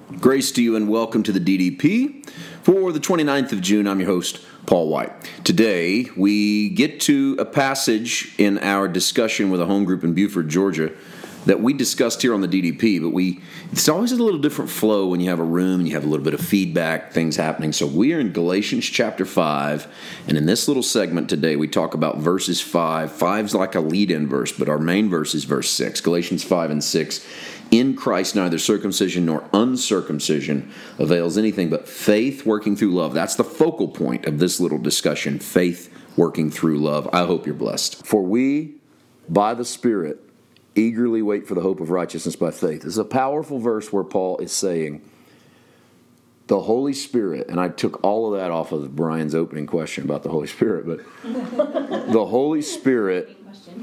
Grace to you and welcome to the DDP. For the 29th of June, I'm your host, Paul White. Today, we get to a passage in our discussion with a home group in Buford, Georgia, that we discussed here on the DDP, but it's always a little different flow when you have a room and you have a little bit of feedback, things happening. So we are in Galatians chapter 5, and in this little segment today, we talk about verses 5. 5's like a lead-in verse, but our main verse is verse 6. Galatians 5 and 6. In Christ, neither circumcision nor uncircumcision avails anything but faith working through love. That's the focal point of this little discussion, faith working through love. I hope you're blessed. For we, by the Spirit, eagerly wait for the hope of righteousness by faith. This is a powerful verse where Paul is saying, the Holy Spirit, and I took all of that off of Brian's opening question about the Holy Spirit, but the Holy Spirit...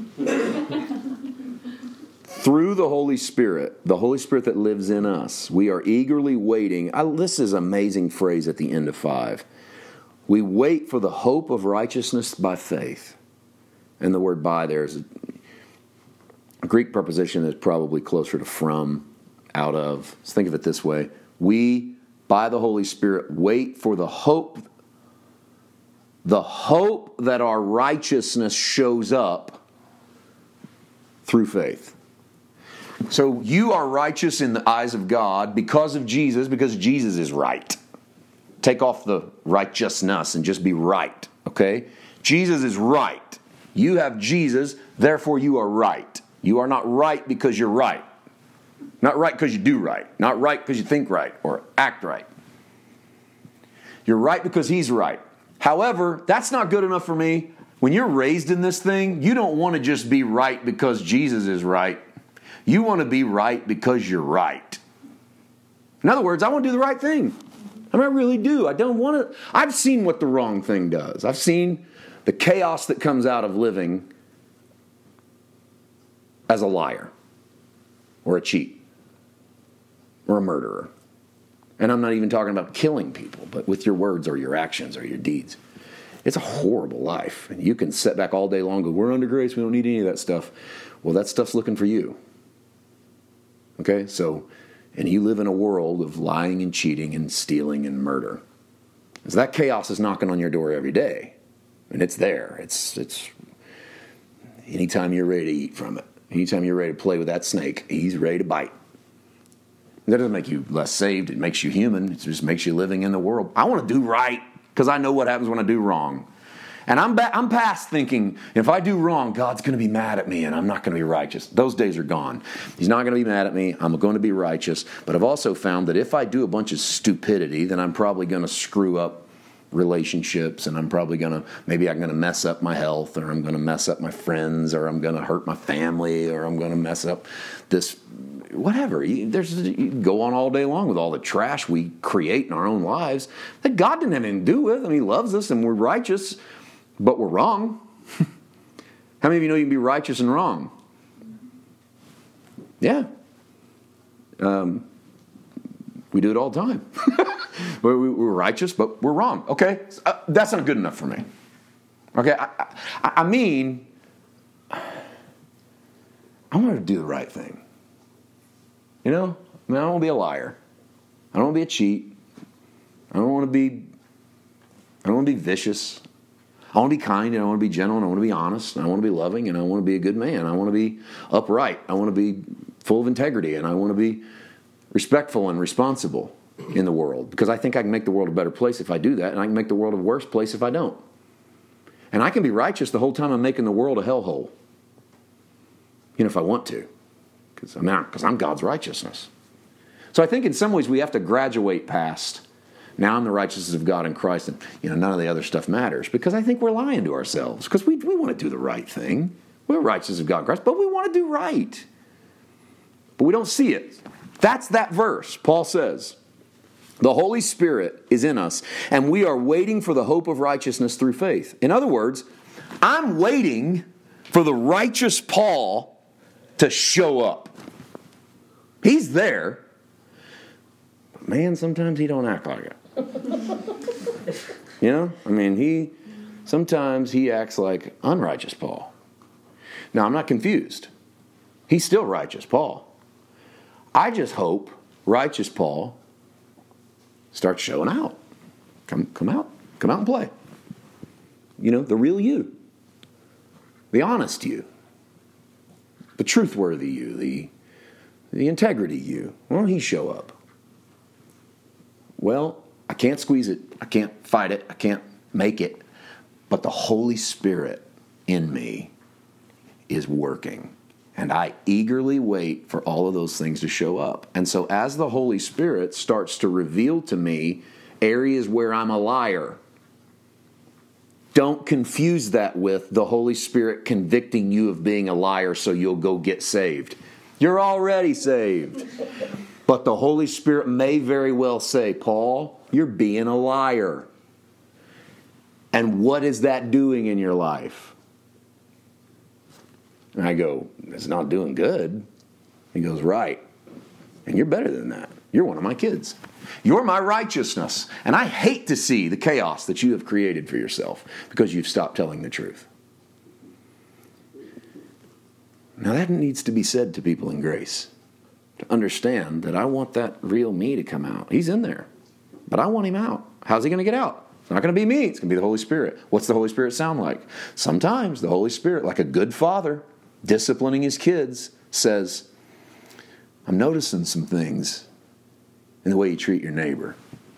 Through the Holy Spirit that lives in us, we are eagerly waiting. This is an amazing phrase at the end of 5. We wait for the hope of righteousness by faith. And the word by there is a Greek preposition that's probably closer to from, out of. Let's think of it this way. We, by the Holy Spirit, wait for the hope that our righteousness shows up through faith. So you are righteous in the eyes of God because of Jesus, because Jesus is right. Take off the righteousness and just be right, okay? Jesus is right. You have Jesus, therefore you are right. You are not right because you're right. Not right because you do right. Not right because you think right or act right. You're right because He's right. However, that's not good enough for me. When you're raised in this thing, you don't want to just be right because Jesus is right. You want to be right because you're right. In other words, I want to do the right thing. I really do. I don't want to. I've seen what the wrong thing does. I've seen the chaos that comes out of living as a liar or a cheat or a murderer. And I'm not even talking about killing people, but with your words or your actions or your deeds. It's a horrible life. And you can sit back all day long and go, we're under grace, we don't need any of that stuff. Well, that stuff's looking for you. Okay, and you live in a world of lying and cheating and stealing and murder. So that chaos is knocking on your door every day. And it's there. It's anytime you're ready to eat from it. Anytime you're ready to play with that snake, he's ready to bite. That doesn't make you less saved. It makes you human. It just makes you living in the world. I want to do right because I know what happens when I do wrong. And I'm past thinking, if I do wrong, God's going to be mad at me and I'm not going to be righteous. Those days are gone. He's not going to be mad at me. I'm going to be righteous. But I've also found that if I do a bunch of stupidity, then I'm probably going to screw up relationships and I'm probably going to mess up my health, or I'm going to mess up my friends, or I'm going to hurt my family, or I'm going to mess up this, whatever. You can go on all day long with all the trash we create in our own lives that God didn't have anything to do with. I mean, He loves us and we're righteous. But we're wrong. How many of you know you can be righteous and wrong? Yeah. We do it all the time. We're righteous, but we're wrong. Okay? That's not good enough for me. Okay? I mean, I want to do the right thing. You know? I don't want to be a liar. I don't want to be a cheat. I don't want to be vicious. I want to be kind, and I want to be gentle, and I want to be honest, and I want to be loving, and I want to be a good man. I want to be upright. I want to be full of integrity, and I want to be respectful and responsible in the world, because I think I can make the world a better place if I do that, and I can make the world a worse place if I don't. And I can be righteous the whole time I'm making the world a hellhole, if I want to, because I'm God's righteousness. So I think in some ways we have to graduate past, now I'm the righteousness of God in Christ, and none of the other stuff matters, because I think we're lying to ourselves, because we want to do the right thing. We're righteous of God in Christ, but we want to do right. But we don't see it. That's that verse. Paul says, the Holy Spirit is in us, and we are waiting for the hope of righteousness through faith. In other words, I'm waiting for the righteous Paul to show up. He's there. But man, sometimes he don't act like it. Sometimes he acts like unrighteous Paul. Now, I'm not confused. He's still righteous Paul. I just hope righteous Paul Start showing out. Come out and play. The real you. The honest you. The truthworthy you. The integrity you. Why don't he show up? Well, I can't squeeze it. I can't fight it. I can't make it. But the Holy Spirit in me is working. And I eagerly wait for all of those things to show up. And so as the Holy Spirit starts to reveal to me areas where I'm a liar, don't confuse that with the Holy Spirit convicting you of being a liar so you'll go get saved. You're already saved. But the Holy Spirit may very well say, Paul, you're being a liar. And what is that doing in your life? And I go, it's not doing good. He goes, right. And you're better than that. You're one of my kids. You're my righteousness. And I hate to see the chaos that you have created for yourself because you've stopped telling the truth. Now that needs to be said to people in grace. To understand that I want that real me to come out. He's in there. But I want him out. How's he going to get out? It's not going to be me. It's going to be the Holy Spirit. What's the Holy Spirit sound like? Sometimes the Holy Spirit, like a good father, disciplining his kids, says, I'm noticing some things in the way you treat your neighbor.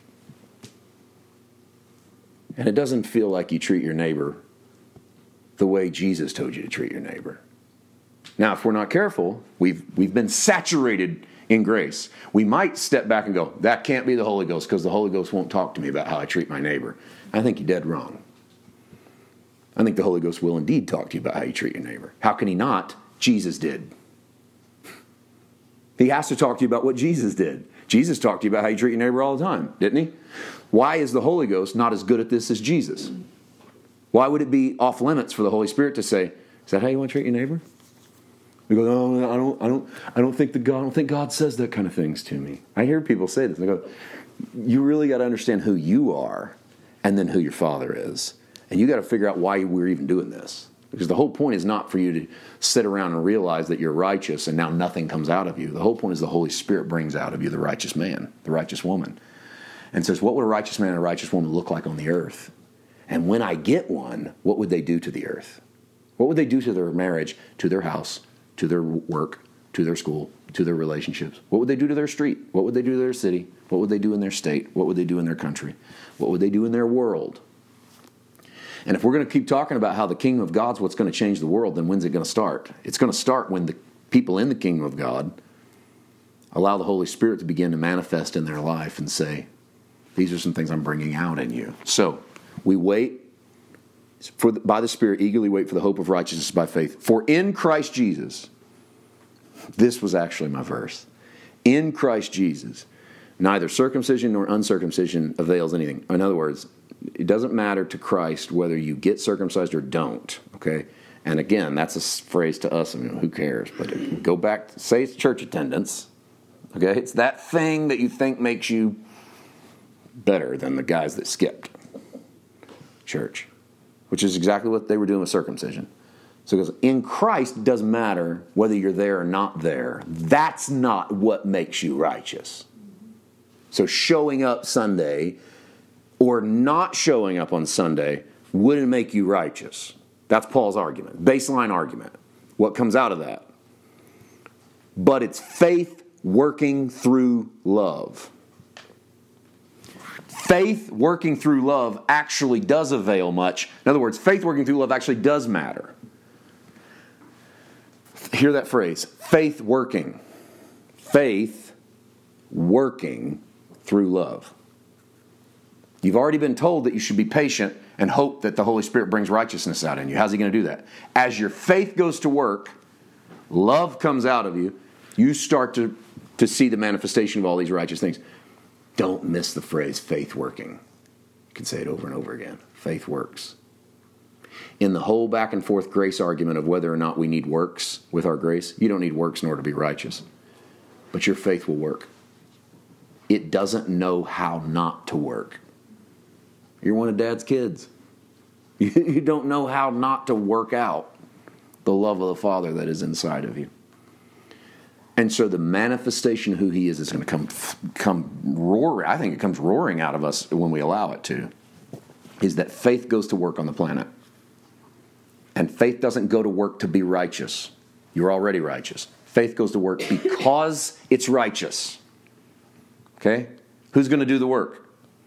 And it doesn't feel like you treat your neighbor the way Jesus told you to treat your neighbor. Now, if we're not careful, we've been saturated in grace. We might step back and go, that can't be the Holy Ghost because the Holy Ghost won't talk to me about how I treat my neighbor. I think you're dead wrong. I think the Holy Ghost will indeed talk to you about how you treat your neighbor. How can he not? Jesus did. He has to talk to you about what Jesus did. Jesus talked to you about how you treat your neighbor all the time, didn't he? Why is the Holy Ghost not as good at this as Jesus? Why would it be off limits for the Holy Spirit to say, is that how you want to treat your neighbor? We go, no, I don't think God says that kind of things to me. I hear people say this. And I go, you really got to understand who you are and then who your Father is. And you got to figure out why we're even doing this. Because the whole point is not for you to sit around and realize that you're righteous and now nothing comes out of you. The whole point is the Holy Spirit brings out of you the righteous man, the righteous woman. And says, what would a righteous man and a righteous woman look like on the earth? And when I get one, what would they do to the earth? What would they do to their marriage, to their house, to their work, to their school, to their relationships? What would they do to their street? What would they do to their city? What would they do in their state? What would they do in their country? What would they do in their world? And if we're going to keep talking about how the kingdom of God's what's going to change the world, then when's it going to start? It's going to start when the people in the kingdom of God allow the Holy Spirit to begin to manifest in their life and say, these are some things I'm bringing out in you. So we wait by the Spirit, eagerly wait for the hope of righteousness by faith. For in Christ Jesus, this was actually my verse, in Christ Jesus, neither circumcision nor uncircumcision avails anything. In other words, it doesn't matter to Christ whether you get circumcised or don't, okay? And again, that's a phrase to us, I mean, who cares? But go back, say it's church attendance, okay? It's that thing that you think makes you better than the guys that skipped church, which is exactly what they were doing with circumcision. So it goes, in Christ, it doesn't matter whether you're there or not there. That's not what makes you righteous. So showing up Sunday or not showing up on Sunday wouldn't make you righteous. That's Paul's argument, baseline argument. What comes out of that? But it's faith working through love. Faith working through love actually does avail much. In other words, faith working through love actually does matter. Hear that phrase, faith working. Faith working through love. You've already been told that you should be patient and hope that the Holy Spirit brings righteousness out in you. How's he going to do that? As your faith goes to work, love comes out of you, you start to see the manifestation of all these righteous things. Don't miss the phrase faith working. You can say it over and over again. Faith works. In the whole back and forth grace argument of whether or not we need works with our grace, you don't need works in order to be righteous. But your faith will work. It doesn't know how not to work. You're one of Dad's kids. You don't know how not to work out the love of the Father that is inside of you. And so the manifestation of who he is going to come roaring. I think it comes roaring out of us when we allow it to, is that faith goes to work on the planet. And faith doesn't go to work to be righteous. You're already righteous. Faith goes to work because it's righteous. Okay? Who's going to do the work?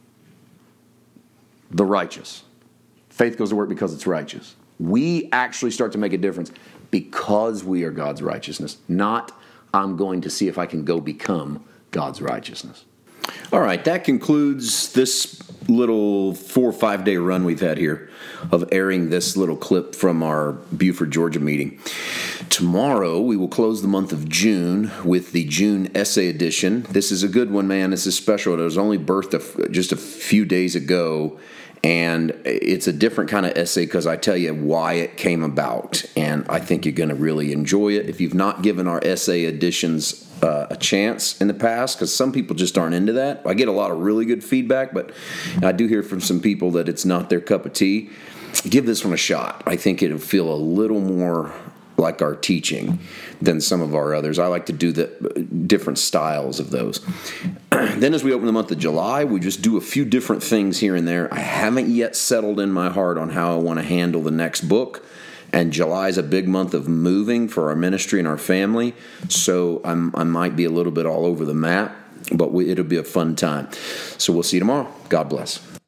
The righteous. Faith goes to work because it's righteous. We actually start to make a difference because we are God's righteousness, not I'm going to see if I can go become God's righteousness. All right, that concludes this little 4 or 5 day run we've had here of airing this little clip from our Buford, Georgia meeting. Tomorrow, we will close the month of June with the June essay edition. This is a good one, man. This is special. It was only birthed just a few days ago, and it's a different kind of essay because I tell you why it came about, and I think you're going to really enjoy it. If you've not given our essay editions a chance in the past, because some people just aren't into that. I get a lot of really good feedback, but I do hear from some people that it's not their cup of tea. Give this one a shot. I think it'll feel a little more like our teaching than some of our others. I like to do the different styles of those. Then as we open the month of July, we just do a few different things here and there. I haven't yet settled in my heart on how I want to handle the next book. And July is a big month of moving for our ministry and our family. So I might be a little bit all over the map, but it'll be a fun time. So we'll see you tomorrow. God bless.